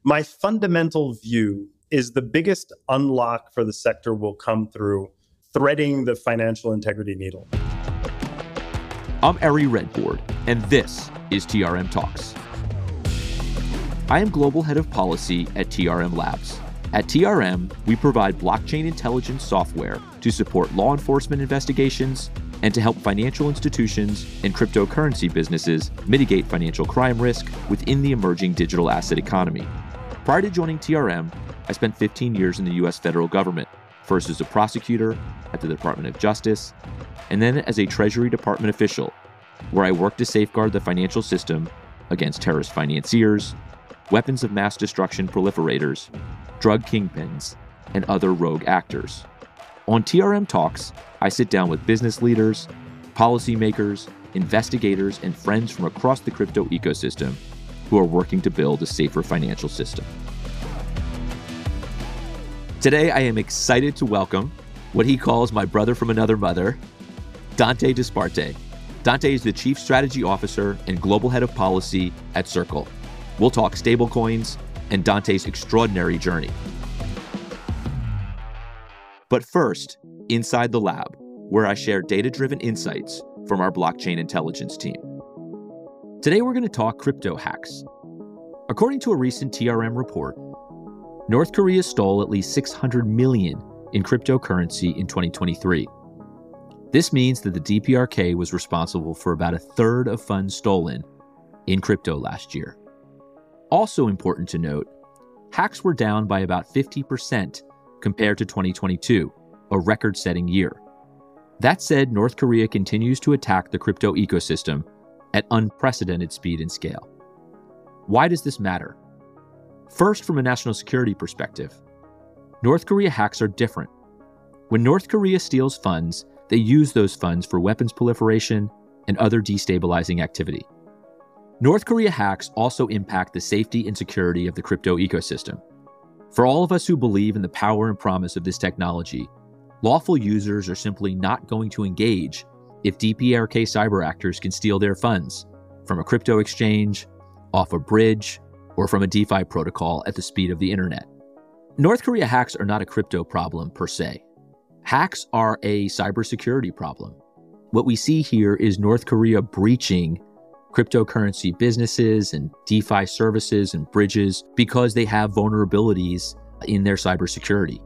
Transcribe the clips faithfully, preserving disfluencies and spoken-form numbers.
My fundamental view is the biggest unlock for the sector will come through threading the financial integrity needle. I'm Ari Redford, and this is T R M Talks. I am Global Head of Policy at T R M Labs. At T R M, we provide blockchain intelligence software to support law enforcement investigations and to help financial institutions and cryptocurrency businesses mitigate financial crime risk within the emerging digital asset economy. Prior to joining T R M, I spent fifteen years in the U S federal government, first as a prosecutor at the Department of Justice, and then as a Treasury Department official, where I worked to safeguard the financial system against terrorist financiers, weapons of mass destruction proliferators, drug kingpins, and other rogue actors. On T R M Talks, I sit down with business leaders, policymakers, investigators, and friends from across the crypto ecosystem who are working to build a safer financial system. Today, I am excited to welcome what he calls my brother from another mother, Dante Disparte. Dante is the Chief Strategy Officer and Global Head of Policy at Circle. We'll talk stablecoins and Dante's extraordinary journey. But first, inside the lab, where I share data-driven insights from our blockchain intelligence team. Today, we're going to talk crypto hacks. According to a recent T R M report, North Korea stole at least six hundred million dollars in cryptocurrency in twenty twenty-three. This means that the D P R K was responsible for about a third of funds stolen in crypto last year. Also important to note, hacks were down by about fifty percent compared to twenty twenty-two, a record-setting year. That said, North Korea continues to attack the crypto ecosystem at unprecedented speed and scale. Why does this matter? First, from a national security perspective, North Korea hacks are different. When North Korea steals funds, they use those funds for weapons proliferation and other destabilizing activity. North Korea hacks also impact the safety and security of the crypto ecosystem. For all of us who believe in the power and promise of this technology, lawful users are simply not going to engage if D P R K cyber actors can steal their funds from a crypto exchange, off a bridge, or from a DeFi protocol at the speed of the internet. North Korea hacks are not a crypto problem per se. Hacks are a cybersecurity problem. What we see here is North Korea breaching cryptocurrency businesses and DeFi services and bridges because they have vulnerabilities in their cybersecurity.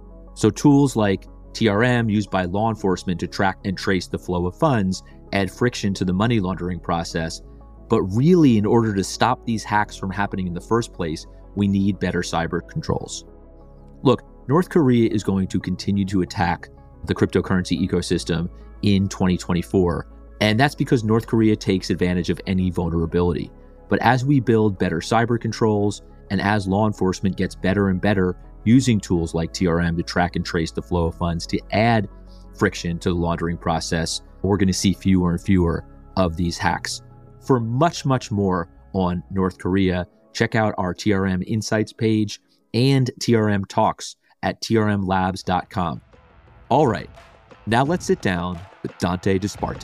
So tools like T R M used by law enforcement to track and trace the flow of funds add friction to the money laundering process. But really, in order to stop these hacks from happening in the first place, we need better cyber controls. Look, North Korea is going to continue to attack the cryptocurrency ecosystem in twenty twenty-four. And that's because North Korea takes advantage of any vulnerability. But as we build better cyber controls, and as law enforcement gets better and better using tools like T R M to track and trace the flow of funds to add friction to the laundering process, we're going to see fewer and fewer of these hacks. For much, much more on North Korea, check out our T R M Insights page and T R M Talks at T R M labs dot com. All right, now let's sit down with Dante Disparte.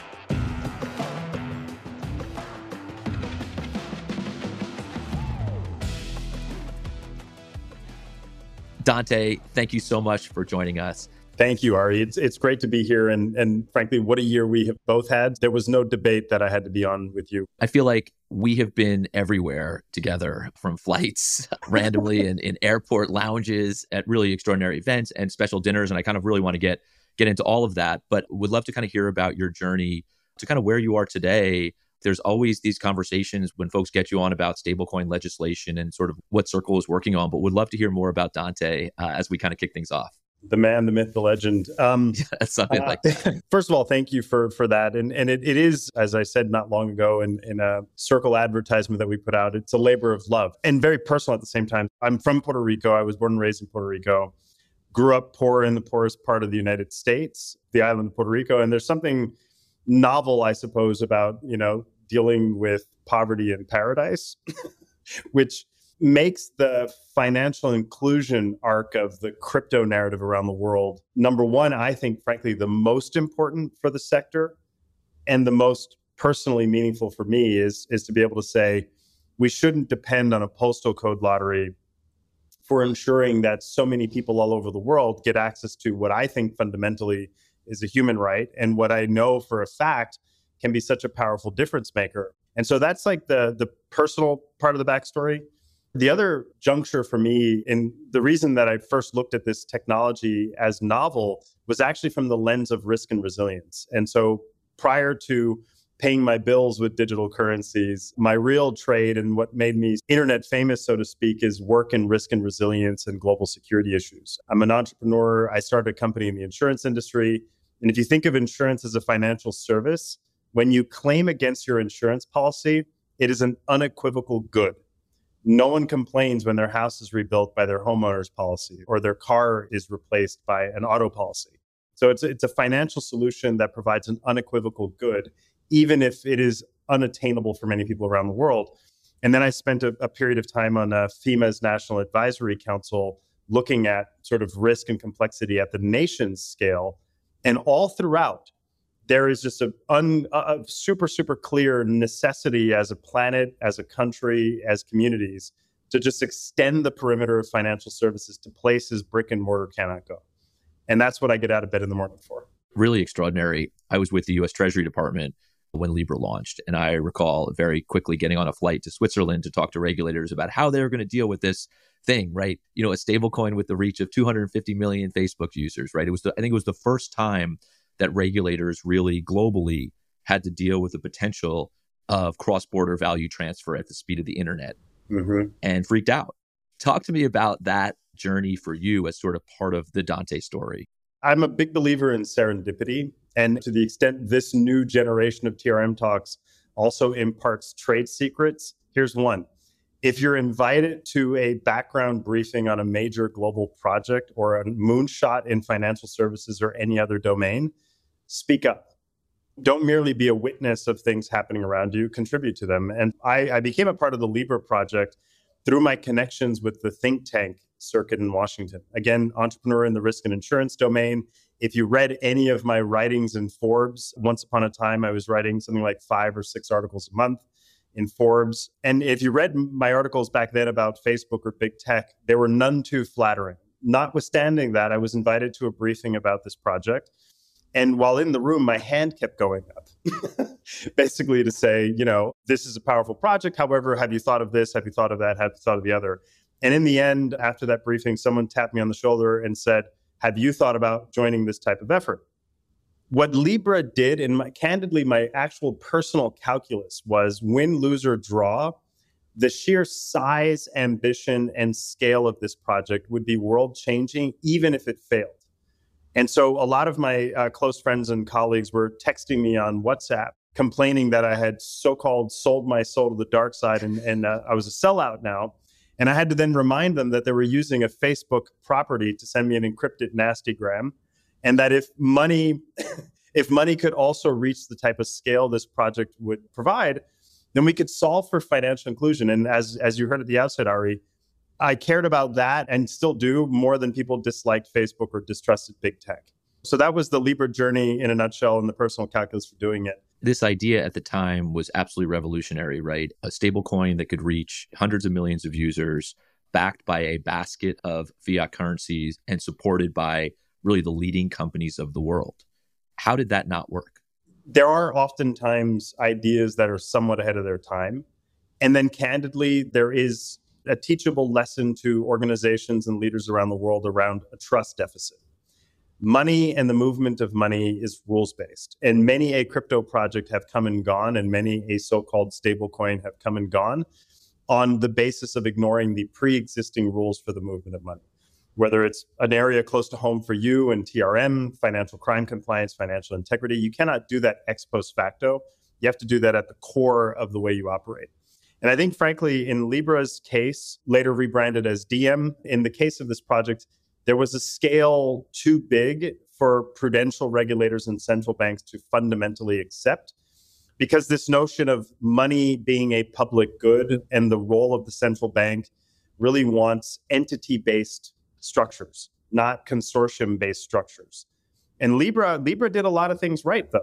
Dante, thank you so much for joining us. Thank you, Ari. It's it's great to be here. And, and frankly, what a year we have both had. There was no debate that I had to be on with you. I feel like we have been everywhere together, from flights randomly in, in airport lounges at really extraordinary events and special dinners. And I kind of really want to get, get into all of that, but would love to kind of hear about your journey to kind of where you are today. There's always these conversations when folks get you on about stablecoin legislation and sort of what Circle is working on, but would love to hear more about Dante uh, as we kind of kick things off. The man, the myth, the legend. Um, yeah, something uh, like that. First of all, thank you for for that. And and it, it is, as I said not long ago in, in a Circle advertisement that we put out, it's a labor of love and very personal at the same time. I'm from Puerto Rico. I was born and raised in Puerto Rico. Grew up poor in the poorest part of the United States, the island of Puerto Rico. And there's something novel, I suppose, about, you know, dealing with poverty in paradise, which makes the financial inclusion arc of the crypto narrative around the world, number one, I think, frankly, the most important for the sector and the most personally meaningful for me is, is to be able to say, we shouldn't depend on a postal code lottery for ensuring that so many people all over the world get access to what I think fundamentally is a human right, and what I know for a fact can be such a powerful difference maker. And so that's like the the personal part of the backstory. The other juncture for me, and the reason that I first looked at this technology as novel, was actually from the lens of risk and resilience. And so prior to paying my bills with digital currencies, my real trade and what made me internet famous, so to speak, is work in risk and resilience and global security issues. I'm an entrepreneur. I started a company in the insurance industry. And if you think of insurance as a financial service, when you claim against your insurance policy, it is an unequivocal good. No one complains when their house is rebuilt by their homeowner's policy or their car is replaced by an auto policy. So it's, it's a financial solution that provides an unequivocal good, even if it is unattainable for many people around the world. And then I spent a, a period of time on uh, FEMA's National Advisory Council looking at sort of risk and complexity at the nation's scale. And all throughout, there is just a, un, a super, super clear necessity as a planet, as a country, as communities, to just extend the perimeter of financial services to places brick and mortar cannot go. And that's what I get out of bed in the morning for. Really extraordinary. I was with the U S Treasury Department when Libra launched, and I recall very quickly getting on a flight to Switzerland to talk to regulators about how they were going to deal with this thing, right? You know, a stable coin with the reach of two hundred fifty million Facebook users, right? It was, the, I think it was the first time that regulators really globally had to deal with the potential of cross-border value transfer at the speed of the internet, mm-hmm. and freaked out. Talk to me about that journey for you as sort of part of the Dante story. I'm a big believer in serendipity. And to the extent this new generation of T R M talks also imparts trade secrets, here's one. If you're invited to a background briefing on a major global project or a moonshot in financial services or any other domain, speak up. Don't merely be a witness of things happening around you, contribute to them. And I, I became a part of the Libra project through my connections with the think tank circuit in Washington. Again, entrepreneur in the risk and insurance domain. If you read any of my writings in Forbes, once upon a time, I was writing something like five or six articles a month in Forbes. And if you read my articles back then about Facebook or big tech, they were none too flattering. Notwithstanding that, I was invited to a briefing about this project. And while in the room, my hand kept going up, basically to say, you know, this is a powerful project. However, have you thought of this? Have you thought of that? Have you thought of the other? And in the end, after that briefing, someone tapped me on the shoulder and said, have you thought about joining this type of effort? What Libra did, and my, candidly, my actual personal calculus was win, lose, or draw, the sheer size, ambition, and scale of this project would be world-changing, even if it failed. And so a lot of my uh, close friends and colleagues were texting me on WhatsApp, complaining that I had so-called sold my soul to the dark side and, and uh, I was a sellout now. And I had to then remind them that they were using a Facebook property to send me an encrypted nastygram, and that if money, if money could also reach the type of scale this project would provide, then we could solve for financial inclusion. And as as you heard at the outset, Ari, I cared about that and still do more than people disliked Facebook or distrusted big tech. So that was the Libra journey in a nutshell and the personal calculus for doing it. This idea at the time was absolutely revolutionary, right? A stable coin that could reach hundreds of millions of users, backed by a basket of fiat currencies and supported by really the leading companies of the world. How did that not work? There are oftentimes ideas that are somewhat ahead of their time. And then candidly, there is a teachable lesson to organizations and leaders around the world around a trust deficit. Money and the movement of money is rules-based. And many a crypto project have come and gone, and many a so-called stablecoin have come and gone on the basis of ignoring the pre-existing rules for the movement of money. Whether it's an area close to home for you and T R M, financial crime compliance, financial integrity, you cannot do that ex post facto. You have to do that at the core of the way you operate. And I think, frankly, in Libra's case, later rebranded as Diem, in the case of this project, there was a scale too big for prudential regulators and central banks to fundamentally accept, because this notion of money being a public good and the role of the central bank really wants entity-based structures, not consortium-based structures. And Libra, Libra did a lot of things right, though.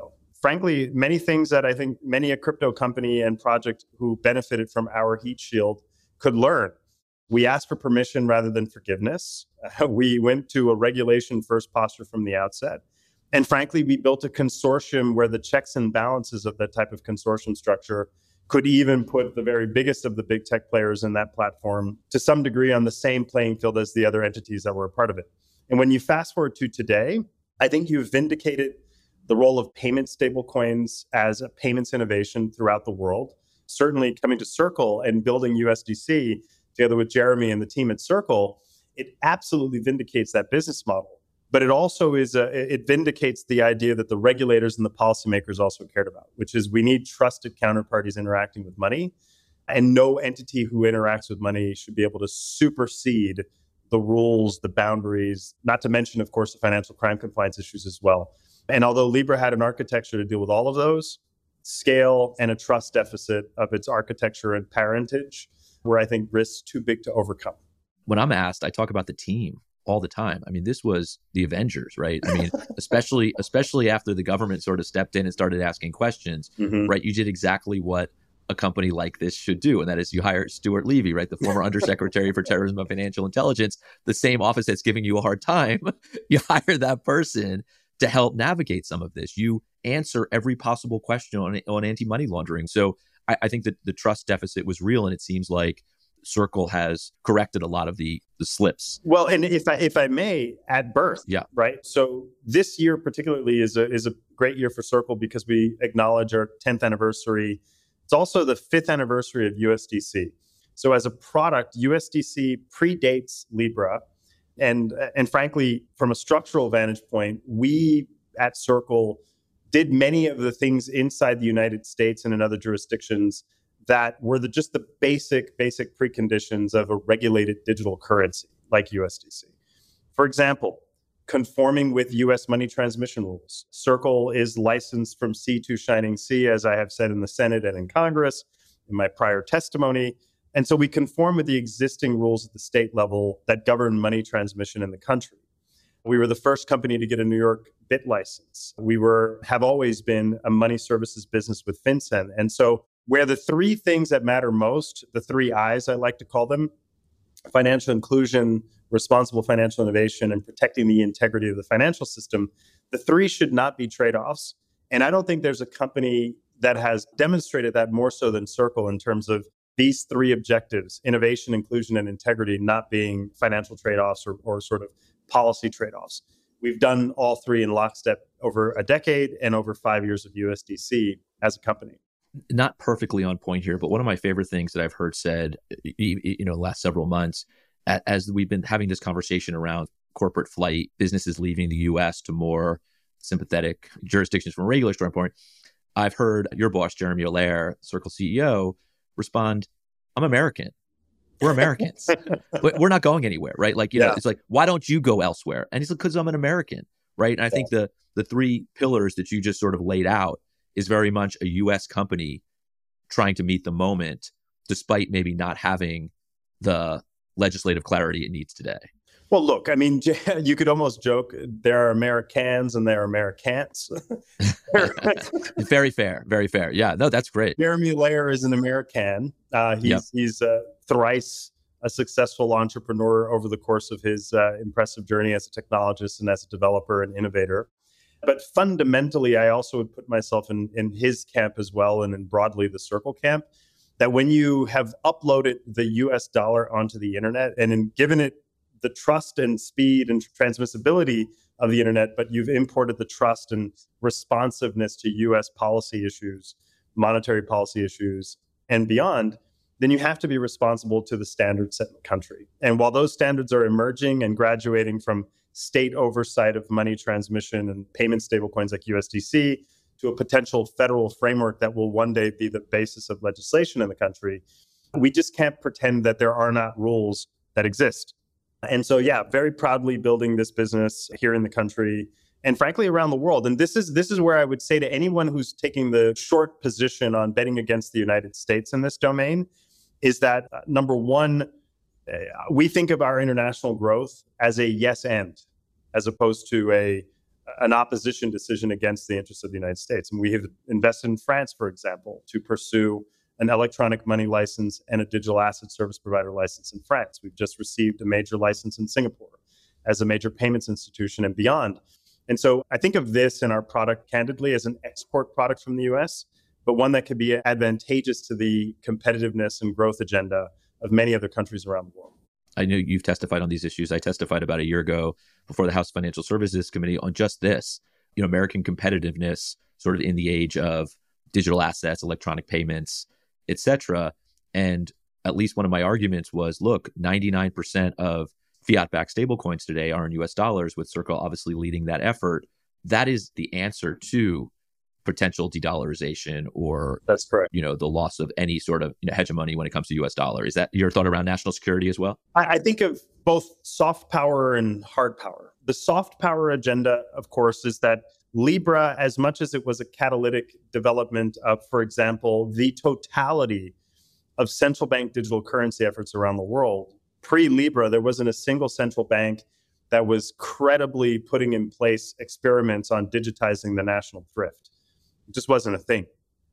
frankly, many things that I think many a crypto company and project who benefited from our heat shield could learn. We asked for permission rather than forgiveness. Uh, we went to a regulation first posture from the outset. And frankly, we built a consortium where the checks and balances of that type of consortium structure could even put the very biggest of the big tech players in that platform to some degree on the same playing field as the other entities that were a part of it. And when you fast forward to today, I think you've vindicated the role of payment stablecoins as a payments innovation throughout the world. Certainly coming to Circle and building U S D C together with Jeremy and the team at Circle, it absolutely vindicates that business model. But it also is, a, it vindicates the idea that the regulators and the policymakers also cared about, which is we need trusted counterparties interacting with money. And no entity who interacts with money should be able to supersede the rules, the boundaries, not to mention, of course, the financial crime compliance issues as well. And although Libra had an architecture to deal with all of those, scale and a trust deficit of its architecture and parentage were, I think, risks too big to overcome. When I'm asked, I talk about the team all the time. I mean, this was the Avengers, right? I mean, especially especially after the government sort of stepped in and started asking questions, mm-hmm. right? You did exactly what a company like this should do. And that is you hire Stuart Levy, right? The former undersecretary for terrorism and financial intelligence, the same office that's giving you a hard time. You hire that person to help navigate some of this. You answer every possible question on, on anti-money laundering. So I, I think that the trust deficit was real. And it seems like Circle has corrected a lot of the, the slips. Well, and if I, if I may, at birth, yeah. right? So this year particularly is a, is a great year for Circle because we acknowledge our tenth anniversary. It's also the fifth anniversary of U S D C. So as a product, U S D C predates Libra. And, and frankly, from a structural vantage point, we at Circle did many of the things inside the United States and in other jurisdictions that were the, just the basic, basic preconditions of a regulated digital currency like U S D C. For example, conforming with U S money transmission rules. Circle is licensed from sea to shining sea, as I have said in the Senate and in Congress in my prior testimony. And so we conform with the existing rules at the state level that govern money transmission in the country. We were the first company to get a New York B I T license. We were have always been a money services business with FinCEN. And so where the three things that matter most, the three I's I like to call them, financial inclusion, responsible financial innovation, and protecting the integrity of the financial system, the three should not be trade-offs. And I don't think there's a company that has demonstrated that more so than Circle in terms of these three objectives, innovation, inclusion, and integrity, not being financial trade-offs or, or sort of policy trade-offs. We've done all three in lockstep over a decade and over five years of U S D C as a company. Not perfectly on point here, but one of my favorite things that I've heard said, you know, the last several months, as we've been having this conversation around corporate flight, businesses leaving the U S to more sympathetic jurisdictions from a regular standpoint, I've heard your boss, Jeremy Allaire, Circle C E O, respond, I'm American. We're Americans. We're not going anywhere, right? Like, you yeah. know, it's like, why don't you go elsewhere? And he's like, because I'm an American, right? And I yeah. think the the three pillars that you just sort of laid out is very much a U S company trying to meet the moment, despite maybe not having the legislative clarity it needs today. Well, look, I mean, you could almost joke there are Americans and there are Americans. Very fair. Very fair. Yeah, no, that's great. Jeremy Allaire is an American. Uh, he's yep. he's uh, thrice a successful entrepreneur over the course of his uh, impressive journey as a technologist and as a developer and innovator. But fundamentally, I also would put myself in, in his camp as well, and in broadly the Circle camp, that when you have uploaded the U S dollar onto the internet and in, given it the trust and speed and transmissibility of the internet, but you've imported the trust and responsiveness to U S policy issues, monetary policy issues, and beyond, then you have to be responsible to the standards set in the country. And while those standards are emerging and graduating from state oversight of money transmission and payment stablecoins like U S D C to a potential federal framework that will one day be the basis of legislation in the country, we just can't pretend that there are not rules that exist. And so, yeah, very proudly building this business here in the country and frankly around the world. And this is this is where I would say to anyone who's taking the short position on betting against the United States in this domain is that, uh, number one, uh, we think of our international growth as a yes and, as opposed to a an opposition decision against the interests of the United States. And we have invested in France, for example, to pursue an electronic money license and a digital asset service provider license in France. We've just received a major license in Singapore as a major payments institution and beyond. And so I think of this in our product candidly as an export product from the U S, but one that could be advantageous to the competitiveness and growth agenda of many other countries around the world. I know you've testified on these issues. I testified about a year ago before the House Financial Services Committee on just this, you know, American competitiveness sort of in the age of digital assets, electronic payments, et cetera. And at least one of my arguments was, look, ninety-nine percent of fiat-backed stablecoins today are in U S dollars, with Circle obviously leading that effort. That is the answer to potential de-dollarization or, that's correct, you know, the loss of any sort of, you know, hegemony when it comes to U S dollar. Is that your thought around national security as well? I, I think of both soft power and hard power. The soft power agenda, of course, is that Libra, as much as it was a catalytic development of, for example, the totality of central bank digital currency efforts around the world, pre-Libra, there wasn't a single central bank that was credibly putting in place experiments on digitizing the national thrift. It just wasn't a thing.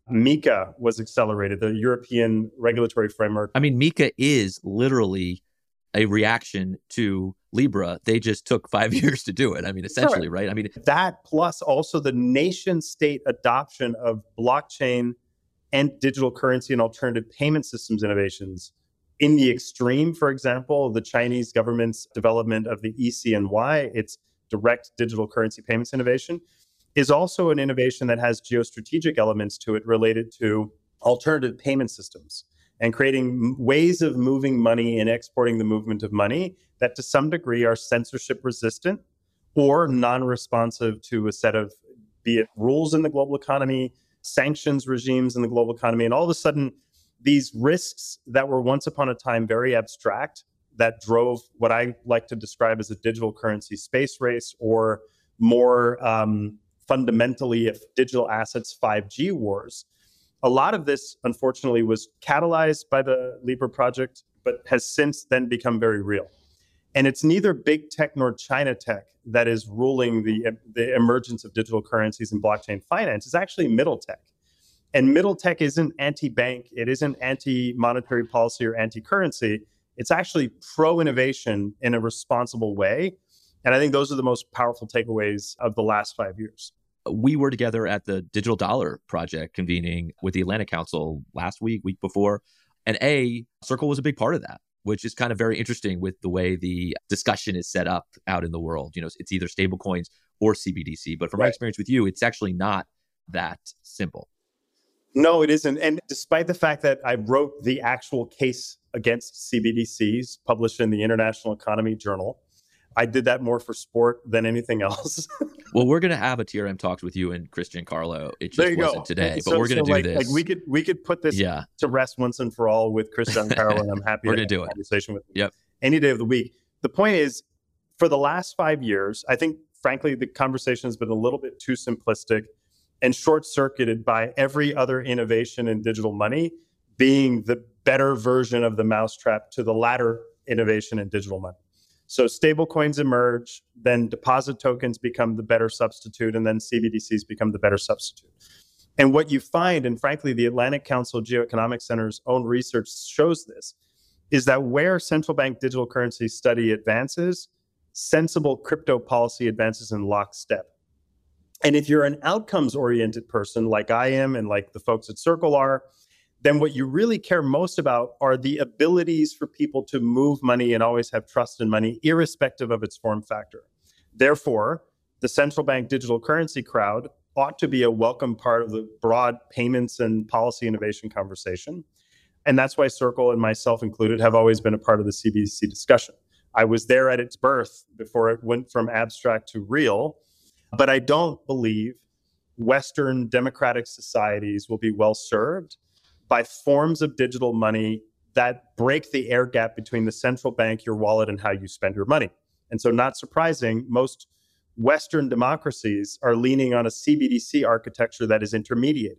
MiCA was accelerated, the European regulatory framework. I mean, MiCA is literally a reaction to Libra. They just took five years to do it. I mean, essentially, right? I mean, that plus also the nation state adoption of blockchain and digital currency and alternative payment systems innovations. In the extreme, for example, the Chinese government's development of the E C N Y, its direct digital currency payments innovation, is also an innovation that has geostrategic elements to it related to alternative payment systems and creating ways of moving money and exporting the movement of money that to some degree are censorship resistant or non-responsive to a set of, be it rules in the global economy, sanctions regimes in the global economy, and all of a sudden, these risks that were once upon a time very abstract that drove what I like to describe as a digital currency space race, or more um, fundamentally, if digital assets five G wars. A lot of this, unfortunately, was catalyzed by the Libra project, but has since then become very real. And it's neither big tech nor China tech that is ruling the, the emergence of digital currencies and blockchain finance. It's actually middle tech. And middle tech isn't anti-bank, it isn't anti-monetary policy or anti-currency. It's actually pro-innovation in a responsible way. And I think those are the most powerful takeaways of the last five years. We were together at the Digital Dollar Project convening with the Atlantic Council last week, week before. And A, Circle was a big part of that, which is kind of very interesting with the way the discussion is set up out in the world. You know, it's either stablecoins or C B D C. But from right. my experience with you, it's actually not that simple. No, it isn't. And despite the fact that I wrote the actual case against C B D Cs published in the International Economy Journal, I did that more for sport than anything else. Well, we're going to have a T R M Talks with you and Christian Carlo. It just wasn't go. today, so, but we're going to so do like, this. Like we could we could put this yeah. to rest once and for all with Christian Carlo, and I'm happy we're to gonna do have a it. conversation with him yep. any day of the week. The point is, for the last five years, I think, frankly, the conversation has been a little bit too simplistic and short-circuited by every other innovation in digital money being the better version of the mousetrap to the latter innovation in digital money. So stablecoins emerge, then deposit tokens become the better substitute, and then C B D Cs become the better substitute. And what you find, and frankly, the Atlantic Council Geoeconomic Center's own research shows this, is that where central bank digital currency study advances, sensible crypto policy advances in lockstep. And if you're an outcomes-oriented person like I am and like the folks at Circle are, then what you really care most about are the abilities for people to move money and always have trust in money, irrespective of its form factor. Therefore, the central bank digital currency crowd ought to be a welcome part of the broad payments and policy innovation conversation. And that's why Circle, and myself included, have always been a part of the C B D C discussion. I was there at its birth before it went from abstract to real. But I don't believe Western democratic societies will be well served by forms of digital money that break the air gap between the central bank, your wallet, and how you spend your money. And so, not surprising, most Western democracies are leaning on a C B D C architecture that is intermediate.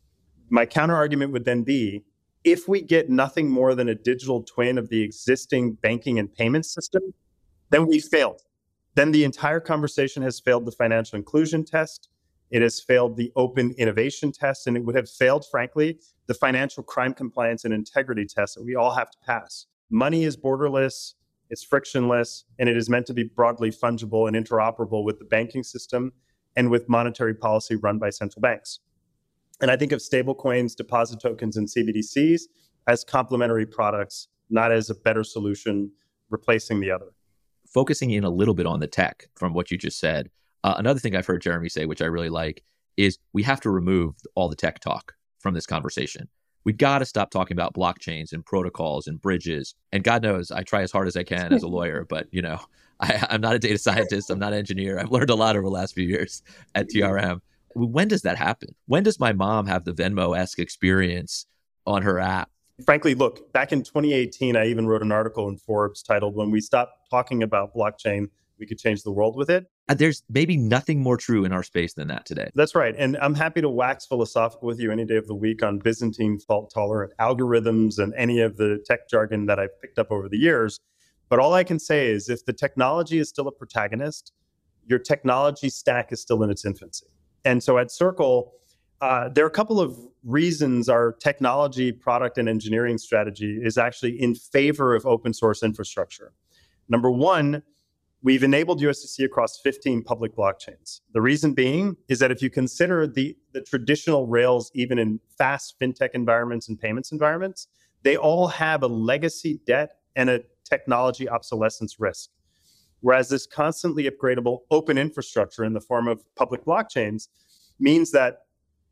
My counter-argument would then be, if we get nothing more than a digital twin of the existing banking and payment system, then we failed. then the entire conversation has failed the financial inclusion test. It has failed the open innovation test, and it would have failed, frankly, the financial crime compliance and integrity test that we all have to pass. Money is borderless, it's frictionless, and it is meant to be broadly fungible and interoperable with the banking system and with monetary policy run by central banks. And I think of stablecoins, deposit tokens, and C B D Cs as complementary products, not as a better solution replacing the other. Focusing in a little bit on the tech from what you just said, uh, another thing I've heard Jeremy say, which I really like, is we have to remove all the tech talk from this conversation. We got to stop talking about blockchains and protocols and bridges. And God knows I try as hard as I can as a lawyer, but you know, I, I'm not a data scientist. I'm not an engineer. I've learned a lot over the last few years at T R M. When does that happen? When does my mom have the Venmo-esque experience on her app? Frankly, look, back in twenty eighteen, I even wrote an article in Forbes titled, "When We Stop Talking About Blockchain, We Could Change the World with It." And there's maybe nothing more true in our space than that today. That's right. And I'm happy to wax philosophical with you any day of the week on Byzantine fault-tolerant algorithms and any of the tech jargon that I've picked up over the years. But all I can say is if the technology is still a protagonist, your technology stack is still in its infancy. And so at Circle, uh, there are a couple of reasons our technology, product, and engineering strategy is actually in favor of open source infrastructure. Number one, we've enabled U S D C across fifteen public blockchains. The reason being is that if you consider the, the traditional rails, even in fast fintech environments and payments environments, they all have a legacy debt and a technology obsolescence risk. Whereas this constantly upgradable open infrastructure in the form of public blockchains means that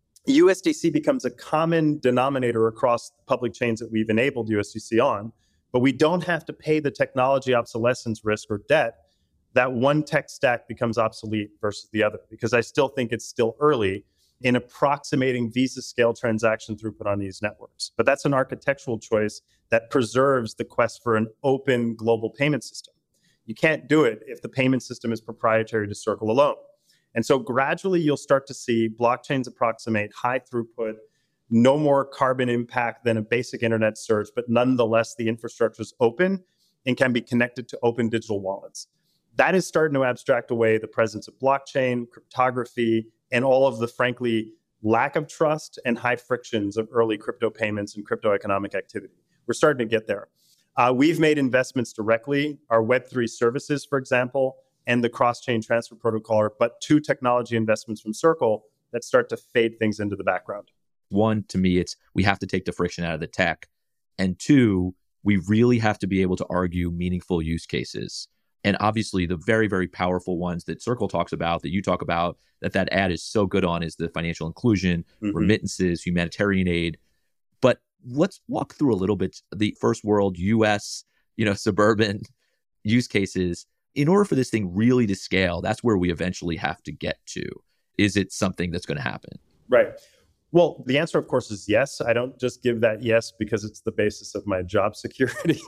U S D C becomes a common denominator across the public chains that we've enabled U S D C on, but we don't have to pay the technology obsolescence risk or debt. That one tech stack becomes obsolete versus the other, because I still think it's still early in approximating Visa scale transaction throughput on these networks. But that's an architectural choice that preserves the quest for an open global payment system. You can't do it if the payment system is proprietary to Circle alone. And so gradually you'll start to see blockchains approximate high throughput, no more carbon impact than a basic internet search, but nonetheless the infrastructure is open and can be connected to open digital wallets. That is starting to abstract away the presence of blockchain, cryptography, and all of the, frankly, lack of trust and high frictions of early crypto payments and crypto economic activity. We're starting to get there. Uh, we've made investments directly. Our Web three services, for example, and the cross-chain transfer protocol are but two technology investments from Circle that start to fade things into the background. One, to me, it's we have to take the friction out of the tech. And two, we really have to be able to argue meaningful use cases. And obviously, the very, very powerful ones that Circle talks about, that you talk about, that that ad is so good on is the financial inclusion, mm-hmm. remittances, humanitarian aid. But let's walk through a little bit the first world U S, you know, suburban use cases. In order for this thing really to scale, that's where we eventually have to get to. Is it something that's going to happen? Right. Well, the answer, of course, is yes. I don't just give that yes because it's the basis of my job security.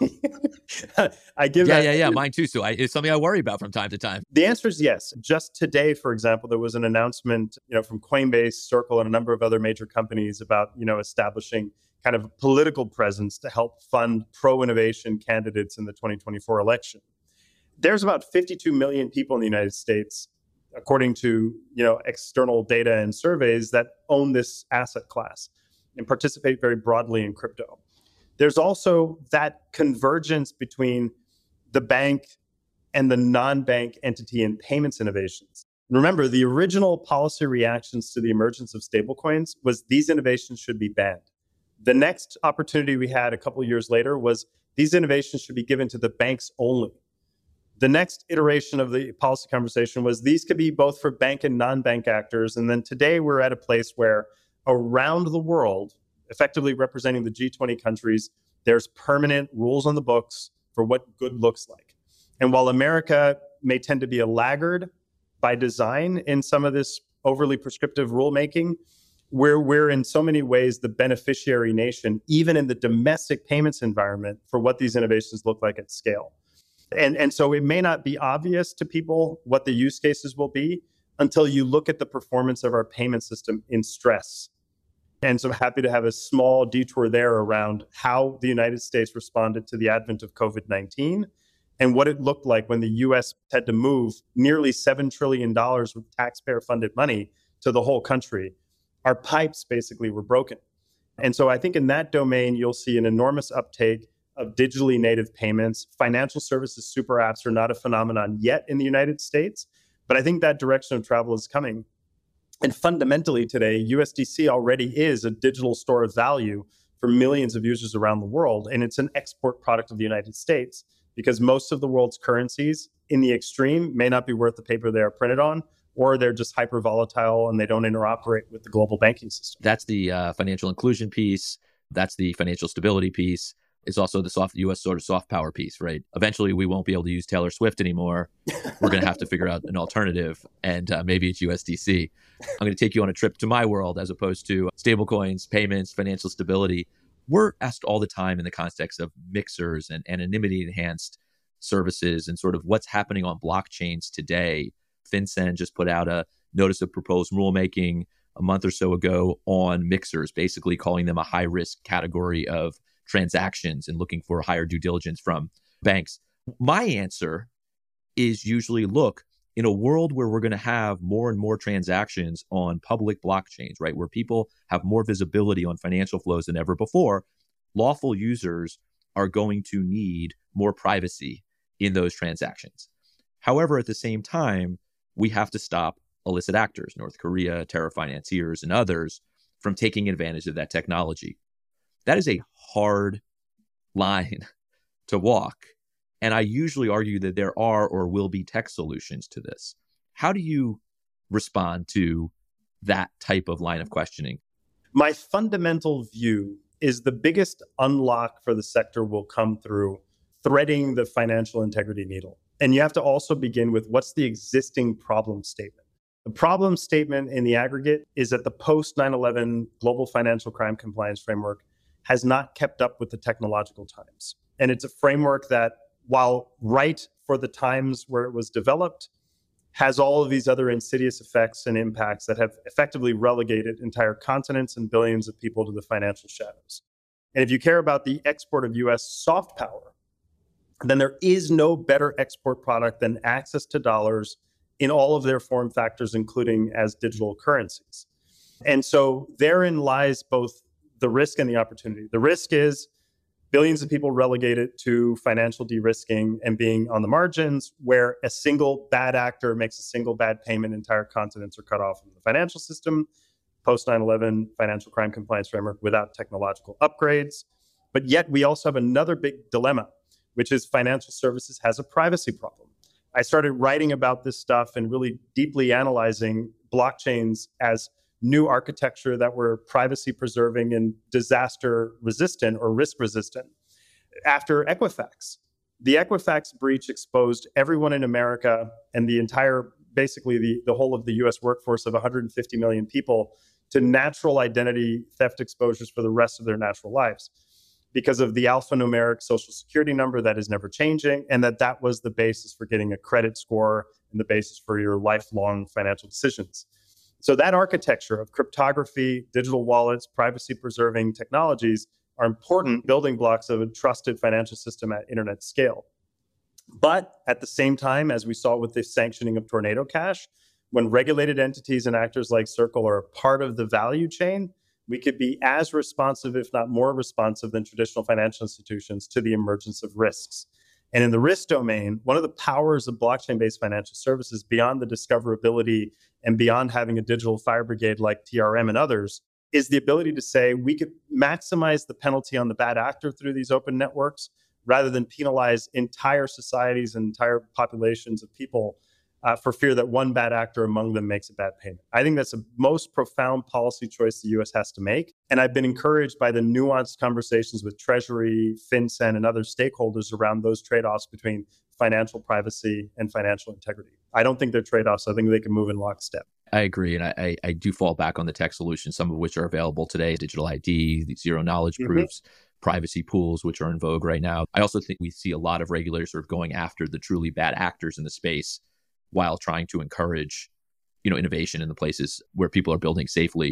I give yeah, that. Yeah, yeah, yeah. Mine too. So I, it's something I worry about from time to time. The answer is yes. Just today, for example, there was an announcement, you know, from Coinbase, Circle, and a number of other major companies about, you know, establishing kind of a political presence to help fund pro-innovation candidates in the twenty twenty-four election. There's about fifty-two million people in the United States, according to, you know, external data and surveys, that own this asset class and participate very broadly in crypto. There's also that convergence between the bank and the non-bank entity in payments innovations. Remember, the original policy reactions to the emergence of stablecoins was these innovations should be banned. The next opportunity we had a couple of years later was these innovations should be given to the banks only. The next iteration of the policy conversation was these could be both for bank and non-bank actors. And then today we're at a place where around the world, effectively representing the G twenty countries, there's permanent rules on the books for what good looks like. And while America may tend to be a laggard by design in some of this overly prescriptive rulemaking, we're, we're in so many ways the beneficiary nation, even in the domestic payments environment, for what these innovations look like at scale. And, and so it may not be obvious to people what the use cases will be until you look at the performance of our payment system in stress. And so I'm happy to have a small detour there around how the United States responded to the advent of COVID nineteen and what it looked like when the U S had to move nearly seven trillion dollars of taxpayer-funded money to the whole country, our pipes basically were broken. And so I think in that domain, you'll see an enormous uptake of digitally native payments. Financial services super apps are not a phenomenon yet in the United States, but I think that direction of travel is coming. And fundamentally today, U S D C already is a digital store of value for millions of users around the world. And it's an export product of the United States because most of the world's currencies in the extreme may not be worth the paper they are printed on, or they're just hyper volatile and they don't interoperate with the global banking system. That's the uh, financial inclusion piece. That's the financial stability piece. It's also the soft U S sort of soft power piece, right? Eventually, we won't be able to use Taylor Swift anymore. We're going to have to figure out an alternative, and uh, maybe it's U S D C. I'm going to take you on a trip to my world as opposed to stablecoins, payments, financial stability. We're asked all the time in the context of mixers and anonymity-enhanced services and sort of what's happening on blockchains today. FinCEN just put out a notice of proposed rulemaking a month or so ago on mixers, basically calling them a high-risk category of transactions and looking for higher due diligence from banks. My answer is usually, look, in a world where we're going to have more and more transactions on public blockchains, right, where people have more visibility on financial flows than ever before, lawful users are going to need more privacy in those transactions. However, at the same time, we have to stop illicit actors, North Korea, terror financiers, and others, from taking advantage of that technology. That is a hard line to walk. And I usually argue that there are or will be tech solutions to this. How do you respond to that type of line of questioning? My fundamental view is the biggest unlock for the sector will come through threading the financial integrity needle. And you have to also begin with what's the existing problem statement. The problem statement in the aggregate is that the post nine eleven global financial crime compliance framework has not kept up with the technological times. And it's a framework that, while right for the times where it was developed, has all of these other insidious effects and impacts that have effectively relegated entire continents and billions of people to the financial shadows. And if you care about the export of U S soft power, then there is no better export product than access to dollars in all of their form factors, including as digital currencies. And so therein lies both the risk and the opportunity. The risk is billions of people relegated to financial de-risking and being on the margins, where a single bad actor makes a single bad payment, entire continents are cut off from the financial system, post nine eleven financial crime compliance framework without technological upgrades. But yet we also have another big dilemma, which is financial services has a privacy problem. I started writing about this stuff and really deeply analyzing blockchains as new architecture that were privacy preserving and disaster resistant or risk resistant. After Equifax, the Equifax breach exposed everyone in America and the entire, basically the, the whole of the U S workforce of one hundred fifty million people to natural identity theft exposures for the rest of their natural lives because of the alphanumeric social security number that is never changing, and that that was the basis for getting a credit score and the basis for your lifelong financial decisions. So that architecture of cryptography, digital wallets, privacy-preserving technologies are important building blocks of a trusted financial system at internet scale. But at the same time, as we saw with the sanctioning of Tornado Cash, when regulated entities and actors like Circle are a part of the value chain, we could be as responsive, if not more responsive, than traditional financial institutions to the emergence of risks. And in the risk domain, one of the powers of blockchain-based financial services, beyond the discoverability and beyond having a digital fire brigade like T R M and others, is the ability to say we could maximize the penalty on the bad actor through these open networks rather than penalize entire societies and entire populations of people uh, for fear that one bad actor among them makes a bad payment. I think that's the most profound policy choice the U S has to make. And I've been encouraged by the nuanced conversations with Treasury, FinCEN, and other stakeholders around those trade-offs between financial privacy and financial integrity. I don't think they're trade-offs. I think they can move in lockstep. I agree. And I, I, I do fall back on the tech solutions, some of which are available today, digital I D, zero knowledge mm-hmm. proofs, privacy pools, which are in vogue right now. I also think we see a lot of regulators sort of going after the truly bad actors in the space while trying to encourage, you know, innovation in the places where people are building safely.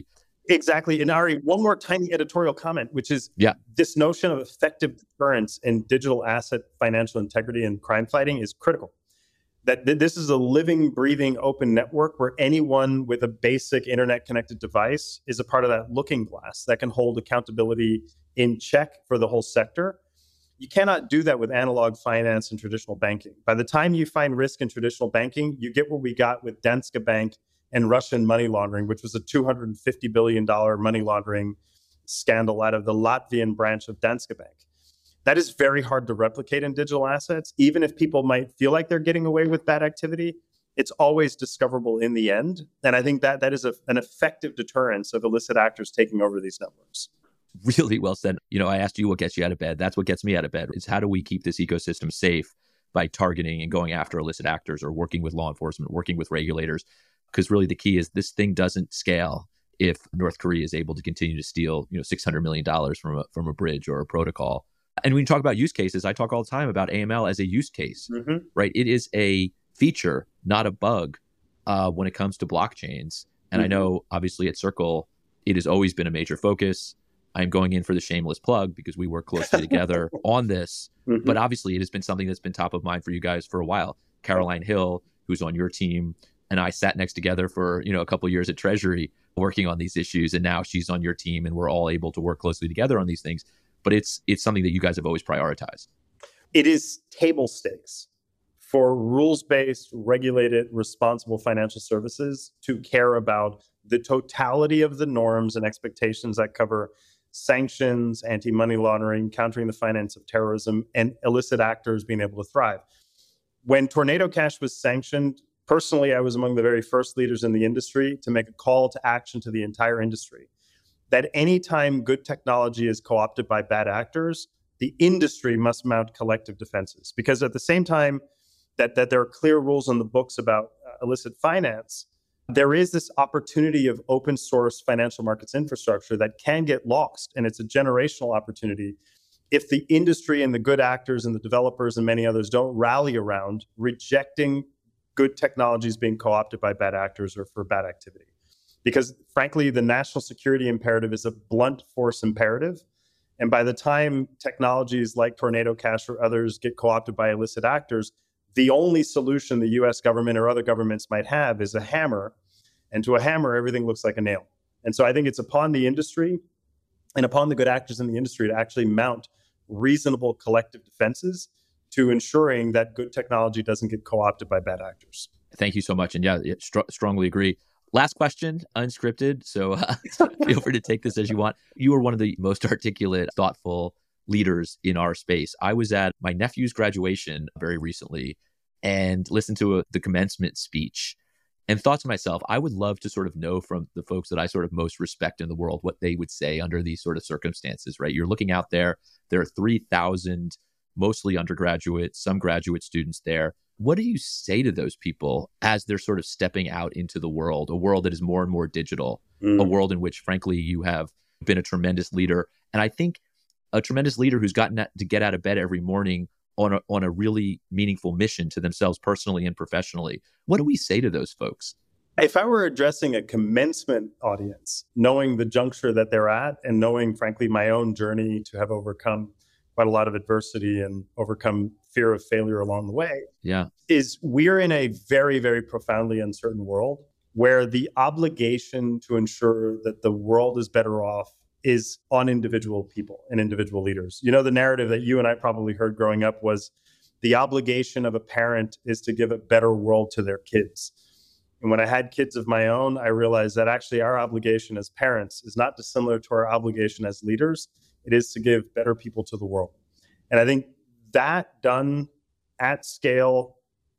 Exactly. And Ari, one more tiny editorial comment, which is yeah. this notion of effective deterrence in digital asset financial integrity and crime fighting is critical. That th- this is a living, breathing, open network where anyone with a basic internet-connected device is a part of that looking glass that can hold accountability in check for the whole sector. You cannot do that with analog finance and traditional banking. By the time you find risk in traditional banking, you get what we got with Danske Bank and Russian money laundering, which was a two hundred fifty billion dollars money laundering scandal out of the Latvian branch of Danske Bank. That is very hard to replicate in digital assets. Even if people might feel like they're getting away with bad activity, it's always discoverable in the end. And I think that that is a, an effective deterrence of illicit actors taking over these networks. Really well said. You know, I asked you what gets you out of bed. That's what gets me out of bed. Is how do we keep this ecosystem safe by targeting and going after illicit actors or working with law enforcement, working with regulators? Because really the key is this thing doesn't scale if North Korea is able to continue to steal, you know, six hundred million dollars from a, from a bridge or a protocol. And when you talk about use cases, I talk all the time about A M L as a use case, mm-hmm. right? It is a feature, not a bug uh, when it comes to blockchains. And mm-hmm. I know, obviously, at Circle, it has always been a major focus. I'm going in for the shameless plug because we work closely together on this. Mm-hmm. But obviously, it has been something that's been top of mind for you guys for a while. Caroline Hill, who's on your team, and I sat next together for, you know, a couple of years at Treasury working on these issues. And now she's on your team and we're all able to work closely together on these things. But it's it's something that you guys have always prioritized. It is table stakes for rules-based, regulated, responsible financial services to care about the totality of the norms and expectations that cover sanctions, anti-money laundering, countering the finance of terrorism, and illicit actors being able to thrive. When Tornado Cash was sanctioned, personally, I was among the very first leaders in the industry to make a call to action to the entire industry that anytime good technology is co-opted by bad actors, the industry must mount collective defenses. Because at the same time that, that there are clear rules on the books about uh, illicit finance, there is this opportunity of open source financial markets infrastructure that can get lost. And it's a generational opportunity if the industry and the good actors and the developers and many others don't rally around rejecting good technologies being co-opted by bad actors or for bad activity. Because frankly, the national security imperative is a blunt force imperative. And by the time technologies like Tornado Cash or others get co-opted by illicit actors, the only solution the U S government or other governments might have is a hammer. And to a hammer, everything looks like a nail. And so I think it's upon the industry and upon the good actors in the industry to actually mount reasonable collective defenses to ensuring that good technology doesn't get co-opted by bad actors. Thank you so much. And yeah, st- strongly agree. Last question, unscripted. So uh, feel free to take this as you want. You are one of the most articulate, thoughtful leaders in our space. I was at my nephew's graduation very recently and listened to a, the commencement speech and thought to myself, I would love to sort of know from the folks that I sort of most respect in the world what they would say under these sort of circumstances, right? You're looking out there. There are three thousand, mostly undergraduate, some graduate students there. What do you say to those people as they're sort of stepping out into the world, a world that is more and more digital, mm. a world in which, frankly, you have been a tremendous leader. And I think a tremendous leader who's gotten to get out of bed every morning on a, on a really meaningful mission to themselves personally and professionally. What do we say to those folks? If I were addressing a commencement audience, knowing the juncture that they're at and knowing, frankly, my own journey to have overcome quite a lot of adversity and overcome fear of failure along the way, yeah, is we're in a very, very profoundly uncertain world where the obligation to ensure that the world is better off is on individual people and individual leaders. You know, the narrative that you and I probably heard growing up was the obligation of a parent is to give a better world to their kids. And when I had kids of my own, I realized that actually our obligation as parents is not dissimilar to our obligation as leaders. It is to give better people to the world. And I think that done at scale,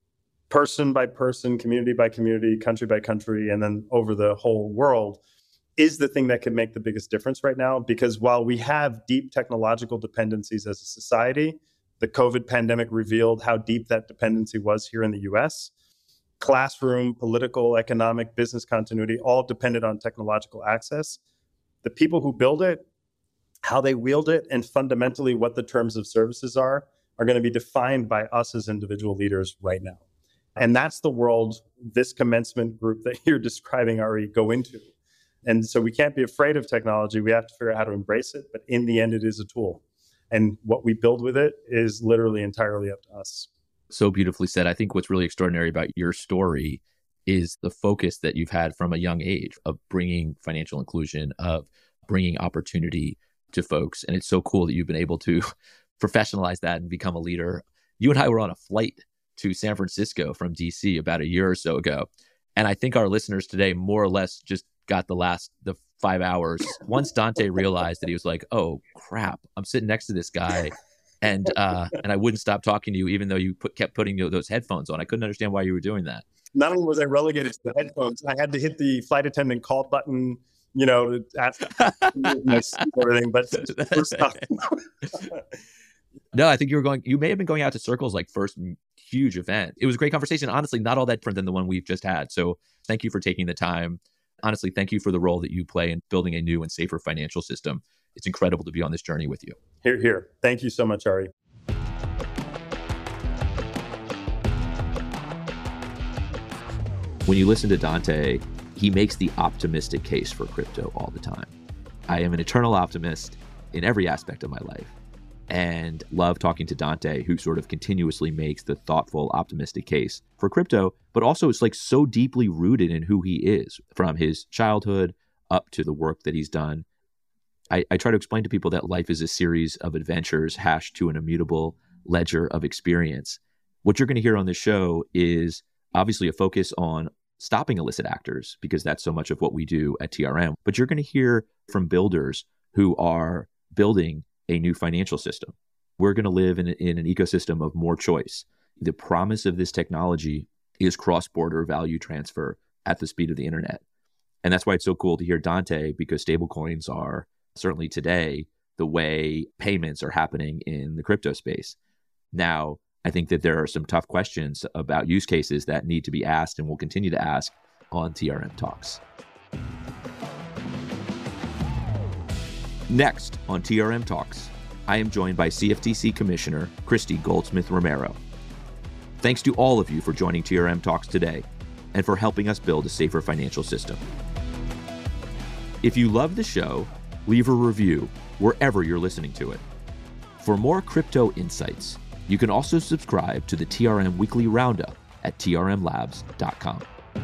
person by person, community by community, country by country, and then over the whole world is the thing that can make the biggest difference right now. Because while we have deep technological dependencies as a society, the COVID pandemic revealed how deep that dependency was here in the U S. Classroom, political, economic, business continuity, all depended on technological access. The people who build it, how they wield it, and fundamentally what the terms of services are, are going to be defined by us as individual leaders right now. And that's the world this commencement group that you're describing, Ari, go into. And so we can't be afraid of technology. We have to figure out how to embrace it. But in the end, it is a tool. And what we build with it is literally entirely up to us. So beautifully said. I think what's really extraordinary about your story is the focus that you've had from a young age of bringing financial inclusion, of bringing opportunity to folks. And it's so cool that you've been able to professionalize that and become a leader. You and I were on a flight to San Francisco from D C about a year or so ago. And I think our listeners today more or less just got the last, the five hours. Once Dante realized that he was like, oh crap, I'm sitting next to this guy. And uh, and I wouldn't stop talking to you, even though you put, kept putting those headphones on. I couldn't understand why you were doing that. Not only was I relegated to the headphones, I had to hit the flight attendant call button, you know, to ask my seat and everything. But no, I think you were going, you may have been going out to Circle's like first huge event. It was a great conversation. Honestly, not all that different than the one we've just had. So thank you for taking the time. Honestly, thank you for the role that you play in building a new and safer financial system. It's incredible to be on this journey with you. Here, here. Thank you so much, Ari. When you listen to Dante, he makes the optimistic case for crypto all the time. I am an eternal optimist in every aspect of my life, and love talking to Dante, who sort of continuously makes the thoughtful, optimistic case for crypto, but also it's like so deeply rooted in who he is from his childhood up to the work that he's done. I, I try to explain to people that life is a series of adventures hashed to an immutable ledger of experience. What you're going to hear on this show is obviously a focus on stopping illicit actors, because that's so much of what we do at T R M. But you're going to hear from builders who are building a new financial system. We're going to live in, in an ecosystem of more choice. The promise of this technology is cross-border value transfer at the speed of the internet. And that's why it's so cool to hear Dante, because stablecoins are certainly today the way payments are happening in the crypto space. Now, I think that there are some tough questions about use cases that need to be asked and will continue to ask on T R M Talks. Next on T R M Talks, I am joined by C F T C Commissioner Christy Goldsmith Romero. Thanks to all of you for joining T R M Talks today and for helping us build a safer financial system. If you love the show, leave a review wherever you're listening to it. For more crypto insights, you can also subscribe to the T R M Weekly Roundup at T R M labs dot com.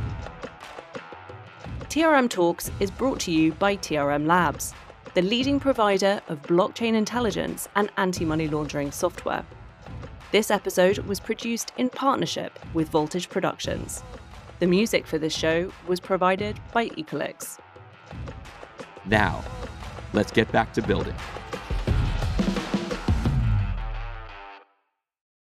T R M Talks is brought to you by T R M Labs, the leading provider of blockchain intelligence and anti-money laundering software. This episode was produced in partnership with Voltage Productions. The music for this show was provided by Ecolix. Now, let's get back to building.